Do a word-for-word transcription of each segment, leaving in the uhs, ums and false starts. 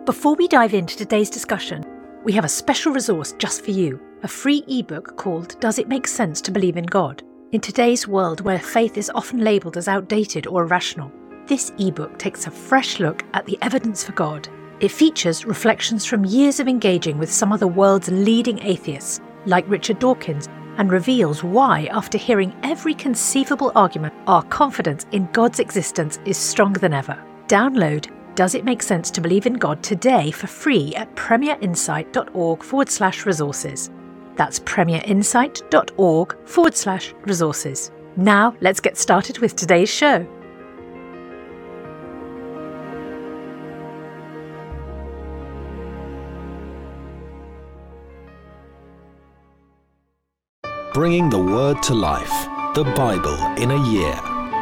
Before we dive into today's discussion, we have a special resource just for you, a free ebook called Does It Make Sense to Believe in God? In today's world where faith is often labelled as outdated or irrational, this ebook takes a fresh look at the evidence for God. It features reflections from years of engaging with some of the world's leading atheists, like Richard Dawkins, and reveals why, after hearing every conceivable argument, our confidence in God's existence is stronger than ever. Download Does It Make Sense to Believe in God today for free at premierinsight.org forward slash resources. That's premierinsight.org forward slash resources. Now let's get started with today's show. Bringing the Word to life, the Bible in a year.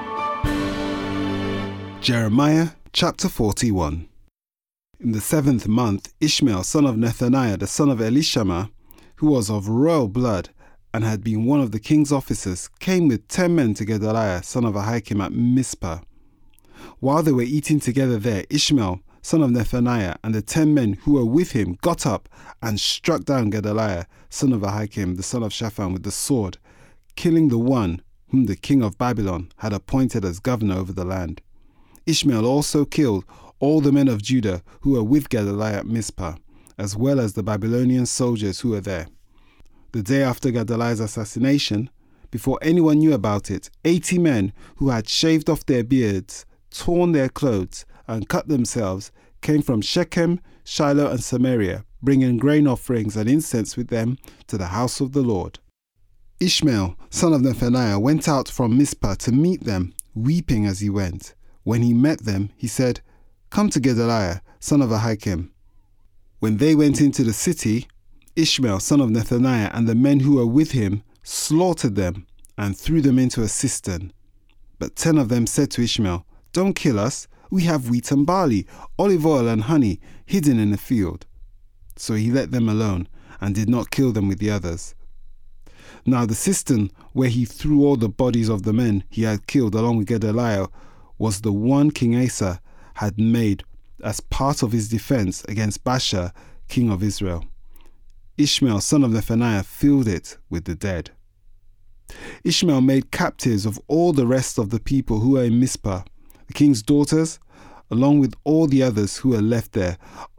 Jeremiah chapter forty-one. In the seventh month, Ishmael, son of Nethaniah, the son of Elishama, who was of royal blood and had been one of the king's officers, came with ten men to Gedaliah, son of Ahikam, at Mizpah. While they were eating together there, Ishmael, son of Nethaniah, and the ten men who were with him got up and struck down Gedaliah, son of Ahikam, the son of Shaphan, with the sword, killing the one whom the king of Babylon had appointed as governor over the land. Ishmael also killed all the men of Judah who were with Gedaliah at Mizpah, as well as the Babylonian soldiers who were there. The day after Gedaliah's assassination, before anyone knew about it, eighty men who had shaved off their beards, torn their clothes, and cut themselves came from Shechem, Shiloh, and Samaria, bringing grain offerings and incense with them to the house of the Lord. Ishmael, son of Nethaniah, went out from Mizpah to meet them, weeping as he went. When he met them, he said, "Come to Gedaliah, son of Ahikam." When they went into the city, Ishmael, son of Nethaniah, and the men who were with him slaughtered them and threw them into a cistern. But ten of them said to Ishmael, "Don't kill us. We have wheat and barley, olive oil and honey hidden in the field." So he let them alone and did not kill them with the others. Now the cistern where he threw all the bodies of the men he had killed along with Gedaliah was the one King Asa had made as part of his defense against Baasha, king of Israel. Ishmael, son of Nethaniah, filled it with the dead. Ishmael made captives of all the rest of the people who were in Mizpah, the king's daughters, along with all the others who were left there,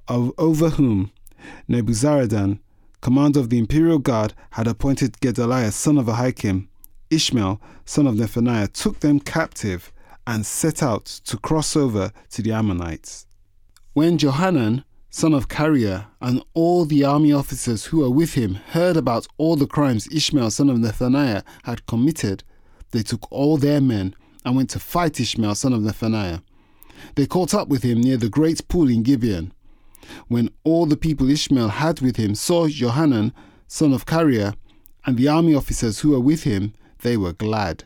over whom Nebuzaradan, commander of the imperial guard, had appointed Gedaliah, son of Ahikam. Ishmael, son of Nethaniah, took them captive and set out to cross over to the Ammonites. When Johanan, son of Kareah, and all the army officers who were with him heard about all the crimes Ishmael, son of Nethaniah, had committed, they took all their men and went to fight Ishmael, son of Nethaniah. They caught up with him near the great pool in Gibeon. When all the people Ishmael had with him saw Johanan, son of Kareah, and the army officers who were with him, they were glad.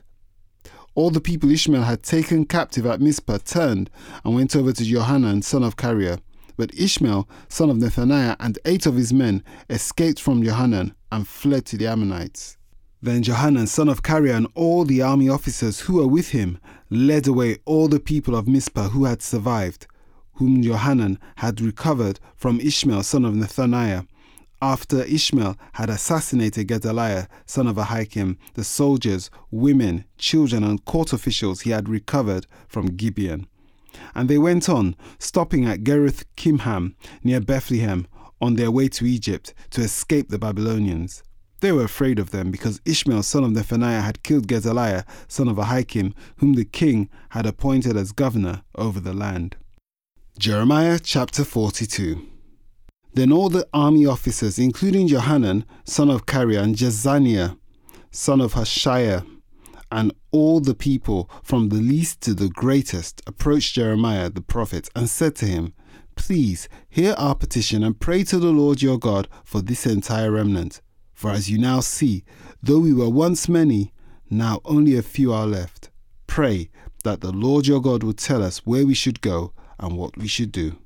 All the people Ishmael had taken captive at Mizpah turned and went over to Johanan, son of Kareah. But Ishmael, son of Nethaniah, and eight of his men escaped from Johanan and fled to the Ammonites. Then Johanan, son of Kareah, and all the army officers who were with him led away all the people of Mizpah who had survived, whom Johanan had recovered from Ishmael, son of Nethaniah, after Ishmael had assassinated Gedaliah, son of Ahikam, the soldiers, women, children, and court officials he had recovered from Gibeon. And they went on, stopping at Geruth Kimham, near Bethlehem, on their way to Egypt, to escape the Babylonians. They were afraid of them because Ishmael, son of Nethaniah, had killed Gedaliah, son of Ahikam, whom the king had appointed as governor over the land. Jeremiah chapter forty-two. Then all the army officers, including Johanan, son of Kareah, and Jezaniah, son of Hashiah, and all the people, from the least to the greatest, approached Jeremiah the prophet and said to him, "Please hear our petition and pray to the Lord your God for this entire remnant. For as you now see, though we were once many, now only a few are left. Pray that the Lord your God would tell us where we should go and what we should do."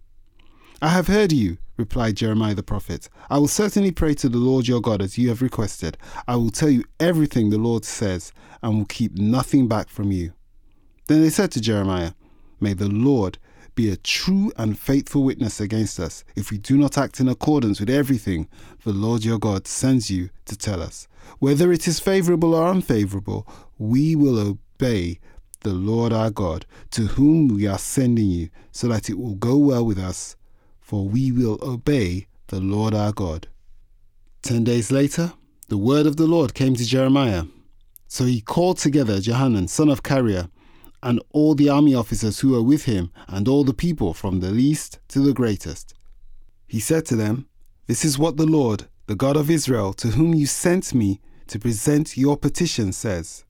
"I have heard you," replied Jeremiah the prophet. "I will certainly pray to the Lord your God as you have requested. I will tell you everything the Lord says and will keep nothing back from you." Then they said to Jeremiah, "May the Lord be a true and faithful witness against us if we do not act in accordance with everything the Lord your God sends you to tell us. Whether it is favourable or unfavourable, we will obey the Lord our God, to whom we are sending you, so that it will go well with us, for we will obey the Lord our God." Ten days later, the word of the Lord came to Jeremiah. So he called together Johanan, son of Kareah, and all the army officers who were with him, and all the people from the least to the greatest. He said to them, "This is what the Lord, the God of Israel, to whom you sent me to present your petition, says.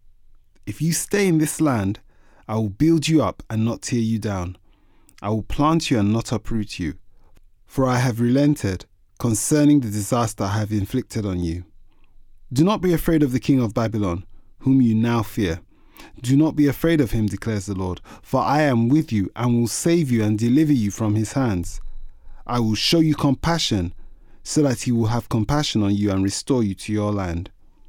If you stay in this land, I will build you up and not tear you down. I will plant you and not uproot you. For I have relented concerning the disaster I have inflicted on you. Do not be afraid of the king of Babylon, whom you now fear. Do not be afraid of him, declares the Lord, for I am with you and will save you and deliver you from his hands. I will show you compassion, so that he will have compassion on you and restore you to your land.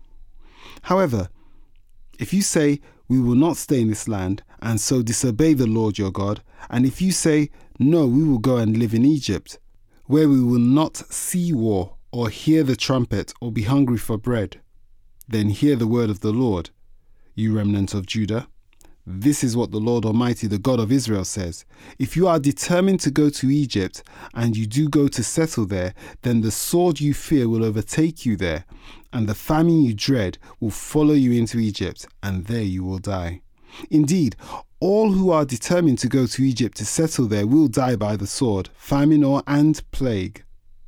However, if you say, 'We will not stay in this land,' and so disobey the Lord your God, and if you say, 'No, we will go and live in Egypt,' where we will not see war, or hear the trumpet, or be hungry for bread, then hear the word of the Lord, you remnant of Judah. This is what the Lord Almighty, the God of Israel, says. If you are determined to go to Egypt, and you do go to settle there, then the sword you fear will overtake you there, and the famine you dread will follow you into Egypt, and there you will die. Indeed, all who are determined to go to Egypt to settle there will die by the sword, famine, or and plague.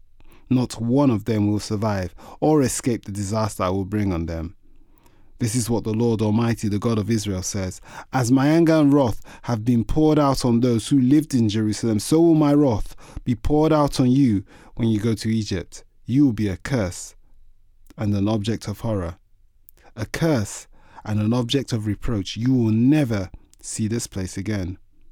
Not one of them will survive, or escape the disaster I will bring on them. This is what the Lord Almighty, the God of Israel, says. As my anger and wrath have been poured out on those who lived in Jerusalem, so will my wrath be poured out on you when you go to Egypt. You will be a curse and an object of horror. A curse and an object of reproach. You will never see this place again.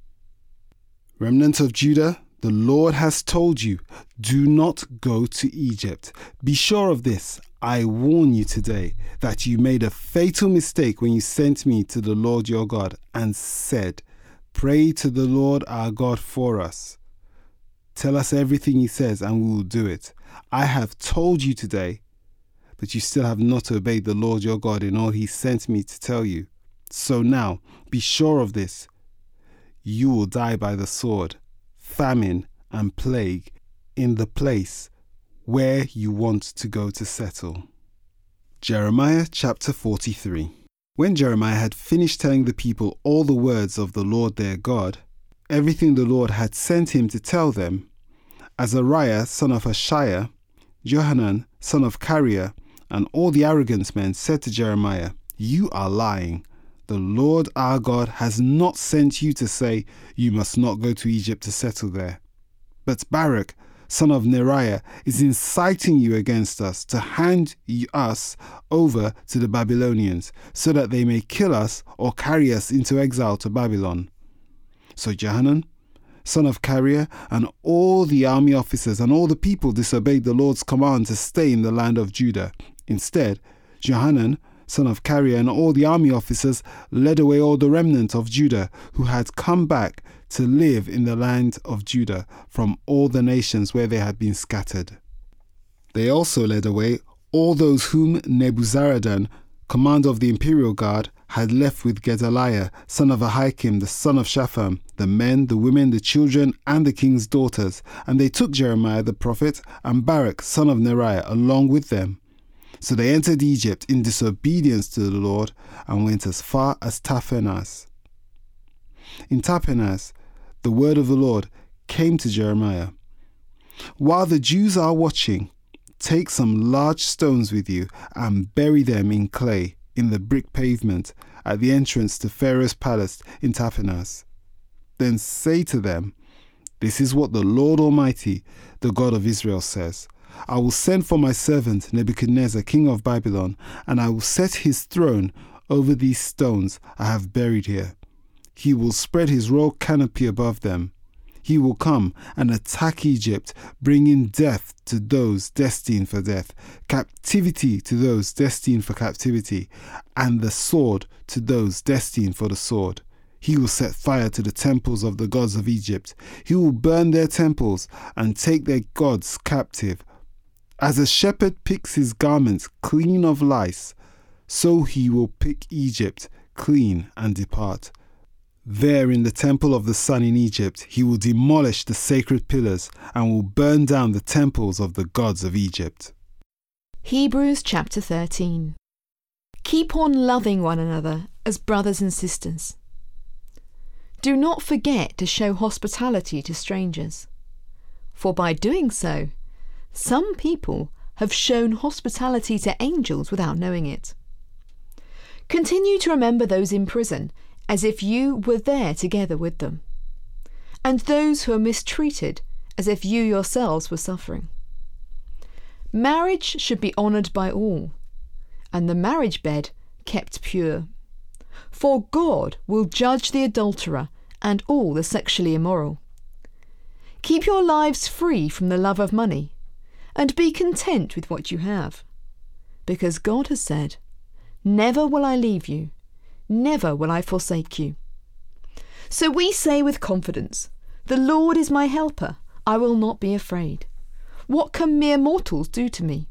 Remnant of Judah, the Lord has told you, do not go to Egypt. Be sure of this. I warn you today that you made a fatal mistake when you sent me to the Lord your God and said, 'Pray to the Lord our God for us. Tell us everything he says and we will do it.' I have told you today, but you still have not obeyed the Lord your God in all he sent me to tell you. So now, be sure of this. You will die by the sword, famine, and plague in the place where you want to go to settle." Jeremiah chapter forty-three. When Jeremiah had finished telling the people all the words of the Lord their God, everything the Lord had sent him to tell them, Azariah son of Hashiah, Johanan son of Kareah, and all the arrogant men said to Jeremiah, "You are lying. The Lord our God has not sent you to say, 'You must not go to Egypt to settle there.' But Baruch, son of Neriah, is inciting you against us to hand us over to the Babylonians, so that they may kill us or carry us into exile to Babylon." So Johanan, son of Kareah, and all the army officers and all the people disobeyed the Lord's command to stay in the land of Judah. Instead, Johanan, son of Kareah, and all the army officers led away all the remnant of Judah who had come back to live in the land of Judah from all the nations where they had been scattered. They also led away all those whom Nebuzaradan, commander of the imperial guard, had left with Gedaliah, son of Ahikam, the son of Shaphan, the men, the women, the children, and the king's daughters. And they took Jeremiah the prophet and Baruch, son of Neriah, along with them. So they entered Egypt in disobedience to the Lord and went as far as Tahpanhes. In Tahpanhes, the word of the Lord came to Jeremiah. "While the Jews are watching, take some large stones with you and bury them in clay in the brick pavement at the entrance to Pharaoh's palace in Tahpanhes. Then say to them, 'This is what the Lord Almighty, the God of Israel, says. I will send for my servant Nebuchadnezzar, king of Babylon, and I will set his throne over these stones I have buried here. He will spread his royal canopy above them. He will come and attack Egypt, bringing death to those destined for death, captivity to those destined for captivity, and the sword to those destined for the sword. He will set fire to the temples of the gods of Egypt. He will burn their temples and take their gods captive. As a shepherd picks his garments clean of lice, so he will pick Egypt clean and depart. There in the temple of the sun in Egypt, he will demolish the sacred pillars and will burn down the temples of the gods of Egypt. Hebrews chapter thirteen. Keep on loving one another as brothers and sisters. Do not forget to show hospitality to strangers, for by doing so, some people have shown hospitality to angels without knowing it. Continue to remember those in prison as if you were there together with them, and those who are mistreated as if you yourselves were suffering. Marriage should be honoured by all, and the marriage bed kept pure. For God will judge the adulterer and all the sexually immoral. Keep your lives free from the love of money, and be content with what you have, because God has said, "Never will I leave you, never will I forsake you." So we say with confidence, "The Lord is my helper, I will not be afraid. What can mere mortals do to me?"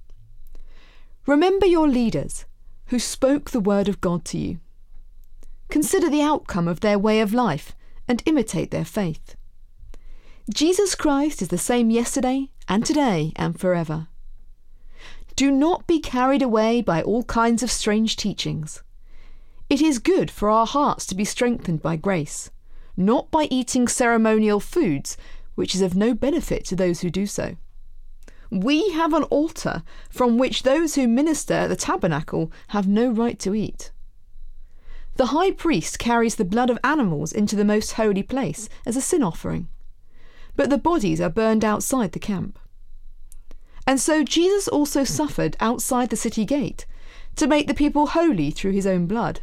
Remember your leaders who spoke the word of God to you. Consider the outcome of their way of life and imitate their faith. Jesus Christ is the same yesterday and today and forever. Do not be carried away by all kinds of strange teachings. It is good for our hearts to be strengthened by grace, not by eating ceremonial foods, which is of no benefit to those who do so. We have an altar from which those who minister at the tabernacle have no right to eat. The high priest carries the blood of animals into the most holy place as a sin offering, but the bodies are burned outside the camp. And so Jesus also suffered outside the city gate to make the people holy through his own blood.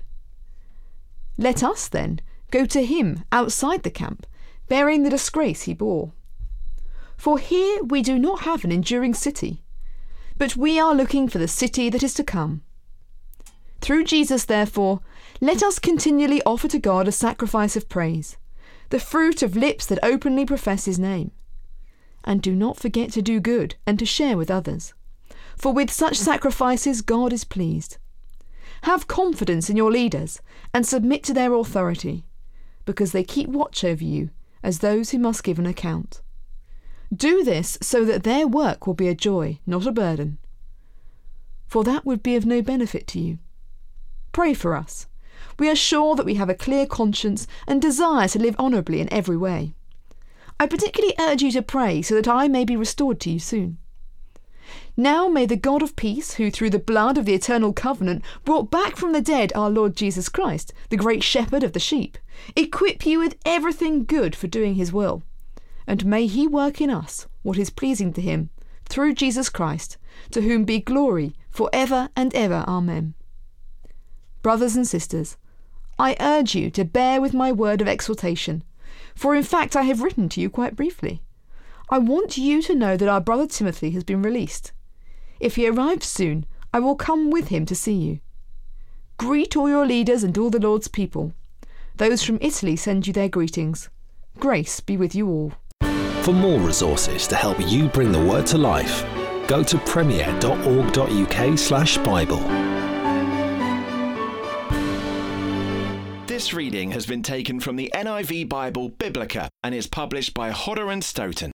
Let us then go to him outside the camp, bearing the disgrace he bore. For here we do not have an enduring city, but we are looking for the city that is to come. Through Jesus, therefore, let us continually offer to God a sacrifice of praise, the fruit of lips that openly profess his name. And do not forget to do good and to share with others, for with such sacrifices God is pleased. Have confidence in your leaders and submit to their authority, because they keep watch over you as those who must give an account. Do this so that their work will be a joy, not a burden, for that would be of no benefit to you. Pray for us. We are sure that we have a clear conscience and desire to live honourably in every way. I particularly urge you to pray so that I may be restored to you soon. Now may the God of peace, who through the blood of the eternal covenant brought back from the dead our Lord Jesus Christ, the great shepherd of the sheep, equip you with everything good for doing his will. And may he work in us what is pleasing to him, through Jesus Christ, to whom be glory for ever and ever. Amen. Brothers and sisters, I urge you to bear with my word of exhortation, for in fact I have written to you quite briefly. I want you to know that our brother Timothy has been released. If he arrives soon, I will come with him to see you. Greet all your leaders and all the Lord's people. Those from Italy send you their greetings. Grace be with you all. For more resources to help you bring the word to life, go to premier.org.uk slash Bible. This reading has been taken from the N I V Bible Biblica and is published by Hodder and Stoughton.